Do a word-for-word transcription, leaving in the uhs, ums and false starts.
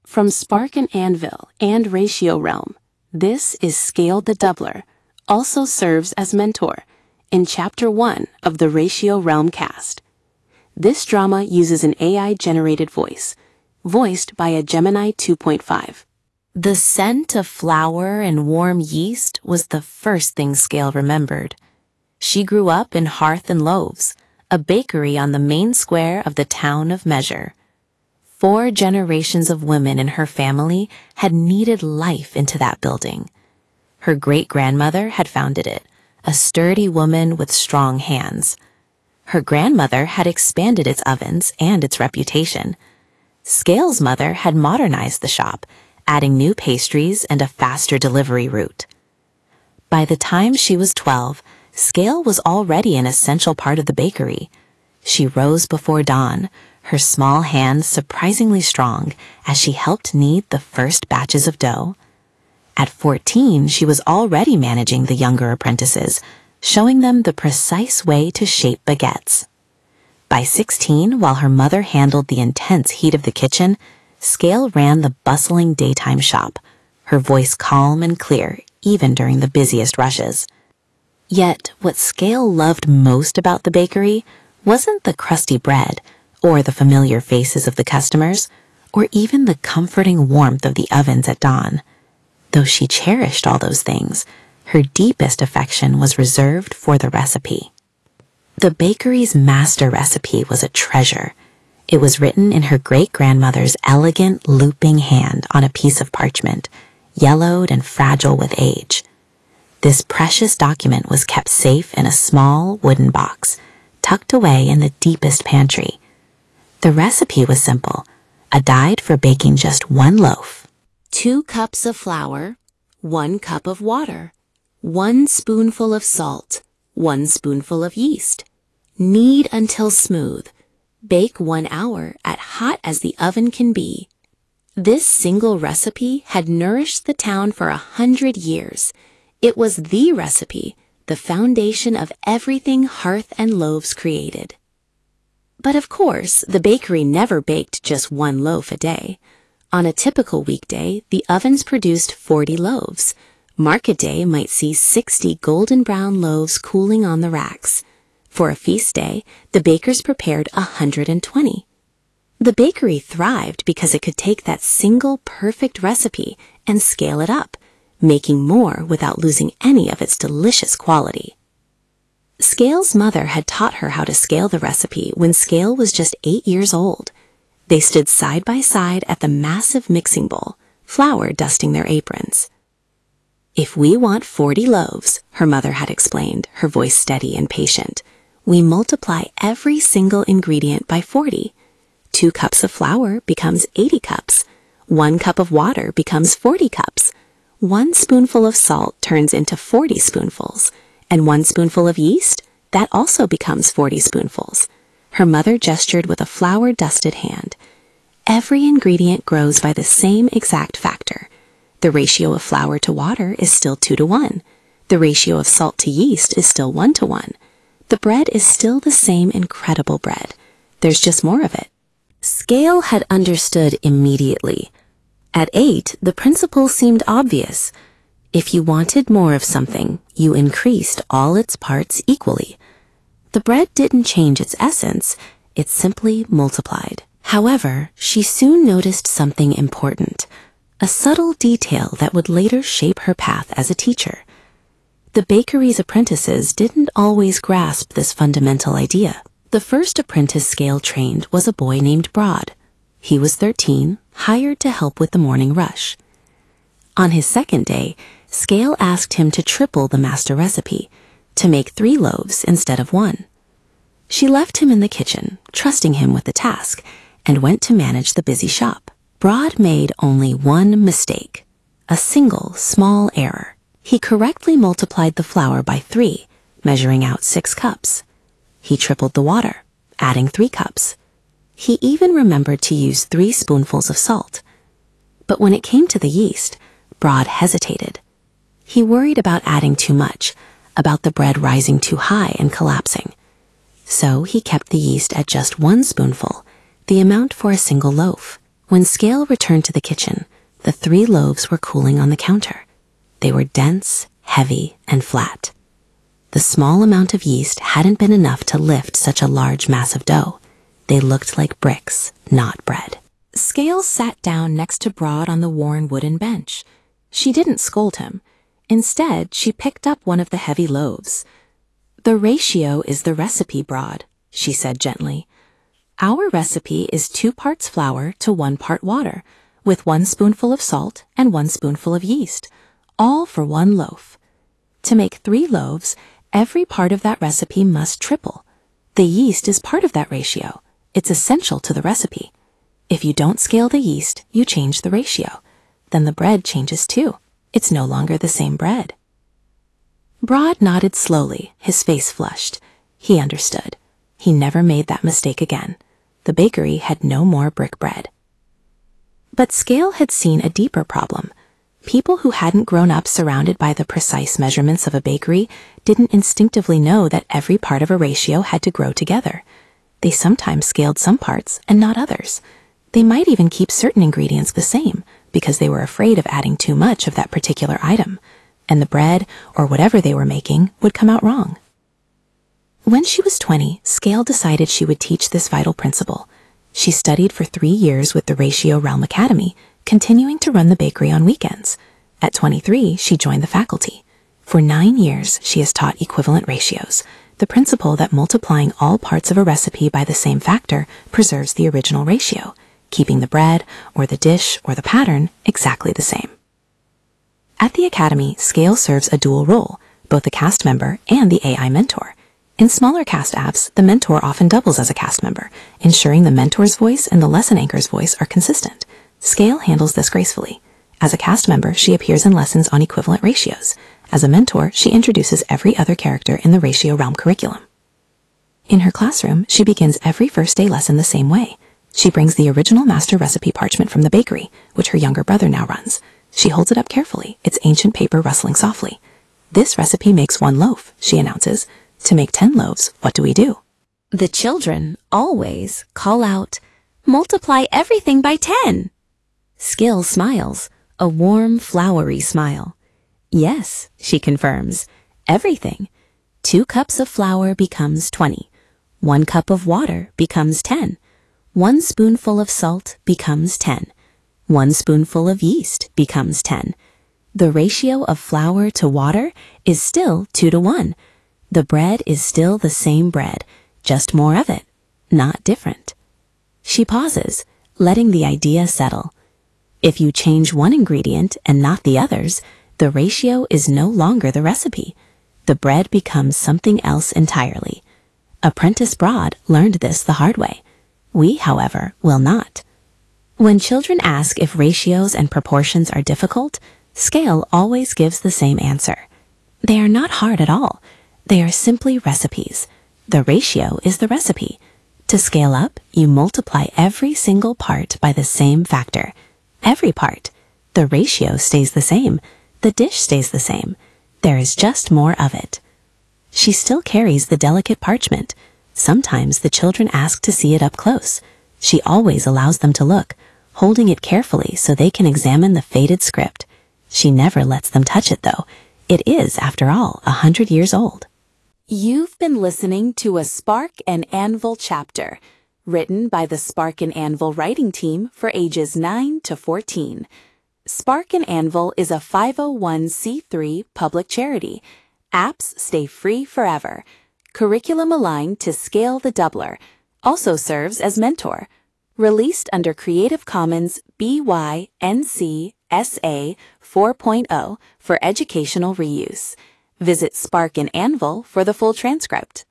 From Spark and Anvil and Ratio Realm, this is Scale the Doubler, also serves as mentor in Chapter one of the Ratio Realm cast. This drama uses an A I-generated voice, voiced by a Gemini two point five. The scent of flour and warm yeast was the first thing Scale remembered. She grew up in Hearth and Loaves, a bakery on the main square of the town of Measure. Four generations of women in her family had kneaded life into that building. Her great-grandmother had founded it, a sturdy woman with strong hands. Her grandmother had expanded its ovens and its reputation. Scale's mother had modernized the shop, adding new pastries and a faster delivery route. By the time she was twelve, Scale was already an essential part of the bakery. She rose before dawn, her small hands surprisingly strong as she helped knead the first batches of dough. At fourteen, she was already managing the younger apprentices, showing them the precise way to shape baguettes. By sixteen, while her mother handled the intense heat of the kitchen, Scale ran the bustling daytime shop, her voice calm and clear even during the busiest rushes. Yet, what Scale loved most about the bakery wasn't the crusty bread, or the familiar faces of the customers, or even the comforting warmth of the ovens at dawn. Though she cherished all those things, her deepest affection was reserved for the recipe. The bakery's master recipe was a treasure. It was written in her great-grandmother's elegant, looping hand on a piece of parchment, yellowed and fragile with age. This precious document was kept safe in a small wooden box, tucked away in the deepest pantry. The recipe was simple, a guide for baking just one loaf. Two cups of flour, one cup of water, one spoonful of salt, one spoonful of yeast. Knead until smooth. Bake one hour at hot as the oven can be. This single recipe had nourished the town for a hundred years. It was the recipe, the foundation of everything Hearth and Loaves created. But of course, the bakery never baked just one loaf a day. On a typical weekday, the ovens produced forty loaves. Market day might see sixty golden brown loaves cooling on the racks. For a feast day, the bakers prepared one hundred twenty. The bakery thrived because it could take that single perfect recipe and scale it up, making more without losing any of its delicious quality. Scale's mother had taught her how to scale the recipe when Scale was just eight years old. They stood side by side at the massive mixing bowl, flour dusting their aprons. "If we want forty loaves," her mother had explained, her voice steady and patient, "we multiply every single ingredient by forty. Two cups of flour becomes eighty cups. One cup of water becomes forty cups. One spoonful of salt turns into forty spoonfuls. And one spoonful of yeast, that also becomes forty spoonfuls." Her mother gestured with a flour-dusted hand. "Every ingredient grows by the same exact factor. The ratio of flour to water is still two to one. The ratio of salt to yeast is still one to one. The bread is still the same incredible bread. There's just more of it." Scale had understood immediately. At eight, the principle seemed obvious. If you wanted more of something, you increased all its parts equally. The bread didn't change its essence, it simply multiplied. However, she soon noticed something important, a subtle detail that would later shape her path as a teacher. The bakery's apprentices didn't always grasp this fundamental idea. The first apprentice Scale trained was a boy named Broad. He was thirteen, hired to help with the morning rush. On his second day, Scale asked him to triple the master recipe, to make three loaves instead of one. She left him in the kitchen, trusting him with the task, and went to manage the busy shop. Broad made only one mistake, a single small error. He correctly multiplied the flour by three, measuring out six cups. He tripled the water, adding three cups. He even remembered to use three spoonfuls of salt. But when it came to the yeast, Broad hesitated. He worried about adding too much, about the bread rising too high and collapsing. So he kept the yeast at just one spoonful, the amount for a single loaf. When Scale returned to the kitchen, the three loaves were cooling on the counter. They were dense, heavy, and flat. The small amount of yeast hadn't been enough to lift such a large mass of dough. They looked like bricks, not bread. Scale sat down next to Broad on the worn wooden bench. She didn't scold him. Instead, she picked up one of the heavy loaves. "The ratio is the recipe, Broad," she said gently. "Our recipe is two parts flour to one part water, with one spoonful of salt and one spoonful of yeast, all for one loaf. To make three loaves, every part of that recipe must triple. The yeast is part of that ratio. It's essential to the recipe. If you don't scale the yeast, you change the ratio. Then the bread changes too. It's no longer the same bread." Broad nodded slowly, his face flushed. He understood. He never made that mistake again. The bakery had no more brick bread. But Scale had seen a deeper problem. People who hadn't grown up surrounded by the precise measurements of a bakery didn't instinctively know that every part of a ratio had to grow together. They sometimes scaled some parts and not others. They might even keep certain ingredients the same because they were afraid of adding too much of that particular item, and the bread, or whatever they were making, would come out wrong. When she was twenty, Scale decided she would teach this vital principle. She studied for three years with the Ratio Realm Academy, continuing to run the bakery on weekends. At twenty-three, she joined the faculty. For nine years, she has taught equivalent ratios, the principle that multiplying all parts of a recipe by the same factor preserves the original ratio, keeping the bread, or the dish, or the pattern exactly the same. At the Academy, Scale serves a dual role, both a cast member and the A I mentor. In smaller cast apps, the mentor often doubles as a cast member, ensuring the mentor's voice and the lesson anchor's voice are consistent. Scale handles this gracefully. As a cast member, she appears in lessons on equivalent ratios. As a mentor, she introduces every other character in the Ratio Realm curriculum. In her classroom, she begins every first day lesson the same way. She brings the original master recipe parchment from the bakery, which her younger brother now runs. She holds it up carefully, its ancient paper rustling softly. "This recipe makes one loaf," she announces. "To make ten loaves, what do we do?" The children always call out, "Multiply everything by ten." Scale smiles, a warm, flowery smile. "Yes," she confirms, "everything. Two cups of flour becomes twenty. One cup of water becomes ten. One spoonful of salt becomes ten. One spoonful of yeast becomes ten. The ratio of flour to water is still two to one. The bread is still the same bread, just more of it, not different." She pauses, letting the idea settle. If you change one ingredient and not the others, the ratio is no longer the recipe. The bread becomes something else entirely. Apprentice Broad learned this the hard way. We, however, will not. When children ask if ratios and proportions are difficult, Scale always gives the same answer. They are not hard at all. They are simply recipes. The ratio is the recipe. To scale up, you multiply every single part by the same factor. Every part. The ratio stays the same. The dish stays the same. There is just more of it. She still carries the delicate parchment. Sometimes the children ask to see it up close. She always allows them to look, holding it carefully so they can examine the faded script. She never lets them touch it, though. It is, after all, a hundred years old. You've been listening to a Spark and Anvil chapter, written by the Spark and Anvil writing team for ages nine to fourteen. Spark and Anvil is a five oh one c three public charity. Apps stay free forever. Curriculum aligned to Scale the Doubler. Also serves as mentor. Released under Creative Commons B Y N C S A four point oh for educational reuse. Visit Spark and Anvil for the full transcript.